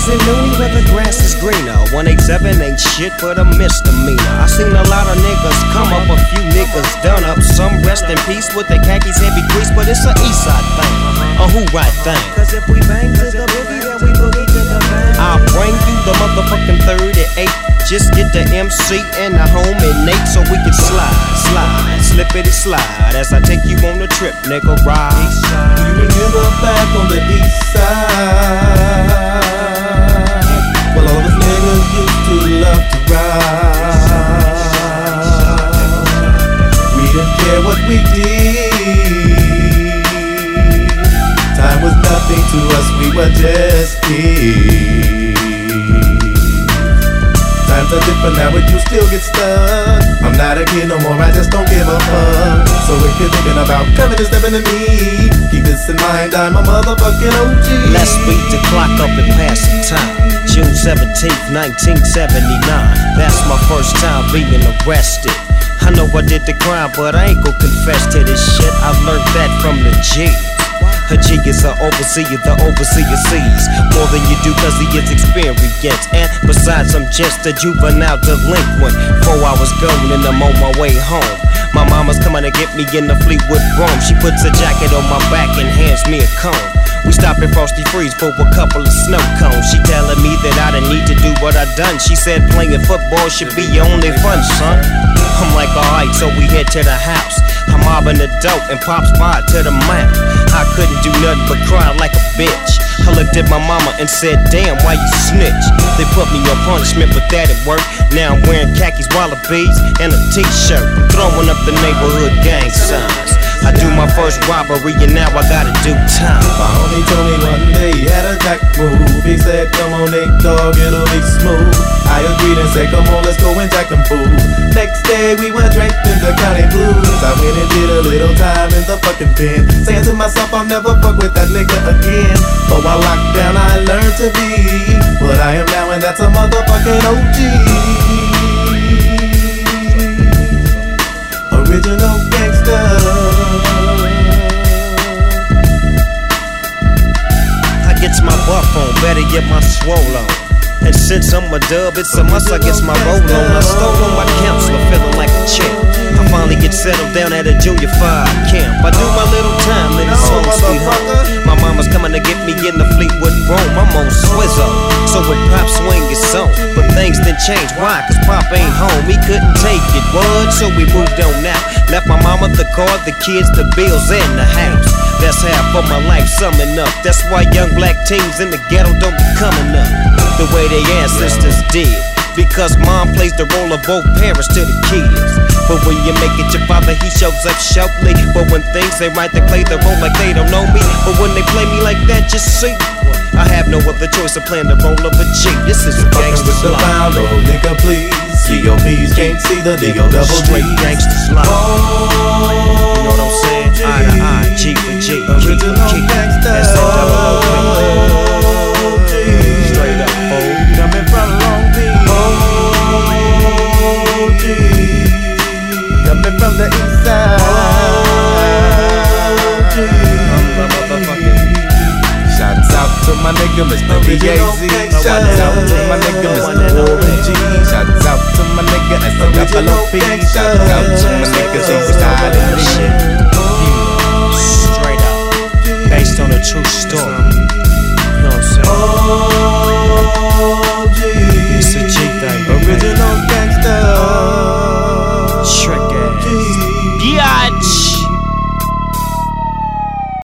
is in Nooney where the grass is greener. 187 ain't shit but a misdemeanor. I seen a lot of niggas come up, a few niggas done up. Some rest in peace with their khakis heavy grease, but it's a east side thing, a who right thing. Cause if we bang to the boogie, then we boogie to the bang. I'll bring you the motherfucking 38. Just get the MC and the homie Nate so we can slide, slippity slide as I take you on a trip, nigga, ride. You remember back on the east side? Well, all the niggas used to love to ride. We didn't care what we did. Time was nothing to us, we were just kids. Times are different now, but you still get stuck. I'm not a kid no more, I just don't give a fuck. So if you're thinking about coming and stepping to me, keep this in mind, I'm a motherfucking OG. Let's beat the clock up and pass the time. June 17th, 1979. That's my first time being arrested. I know I did the crime, but I ain't gon' confess to this shit. I learned that from the G. A G is an overseer, the overseer sees more than you do cause he is experienced. And besides, I'm just a juvenile delinquent. 4 hours gone and I'm on my way home. My mama's coming to get me in the Fleetwood Brougham. She puts a jacket on my back and hands me a comb. We stop at Frosty Freeze for a couple of snow cones. She telling me that I didn't need to do what I done. She said playing football should be your only fun, son. I'm like, alright, so we head to the house. I'm mobbing the dope and Pop's by to the mouth. I couldn't do nothing but cry like a bitch. I looked at my mama and said, damn, why you snitch? They put me on punishment, but that it worked. Now I'm wearing khakis, wallabies, and a t-shirt. I'm throwing up the neighborhood gang signs. I do my first robbery and now I gotta do time. My homie told me one day he had a jack move. He said, come on, Nate Dogg, it'll be smooth. I agreed and said, come on, let's go and jack them fools. Next day we were draped in the county blues. I went and did a little time in the fucking pen, saying to myself, I'll never fuck with that nigga again. But while locked down I learned to be what I am now, and that's a motherfucking OG. Original gangster. I gets my buff on, better get my swole on. And since I'm a dub, it's a must I gets my roll on. I stole on my counselor, feeling like a champ. I finally get settled down at a junior 5 camp. I do my little time in this home sweet home. My mama's coming to get me in the Fleetwood Brougham. I'm on Swizzo, so when Pop swing is on. But things didn't change, why? Cause Pop ain't home, he couldn't take it, what? So we moved on out. Left my mama the car, the kids, the bills, and the house. That's half of my life summing up. That's why young black teens in the ghetto don't be coming up the way their ancestors did. Because mom plays the role of both parents to the kids. But when you make it your father, he shows up shortly. But when things ain't right, they play the role like they don't know me. But when they play me like that, just see, I have no other choice of playing the role of a G. This is a gangster's life. Fucking with the pound, oh nigga please. COPs can't see the D.O. double G. Straight gangster's life. You know what I'm saying? Eye to eye, G for G, G for G. That's that double O. Straight up, fool. Coming from Long Beach. OG. Coming from the east side. OG. I'm the motherfucking. Shouts out to my nigga Mr. B.A.Z. Shouts out to my nigga Mr. OG. Shouts out to my nigga S.O.P. Shouts out to my niggas who reside in the shit.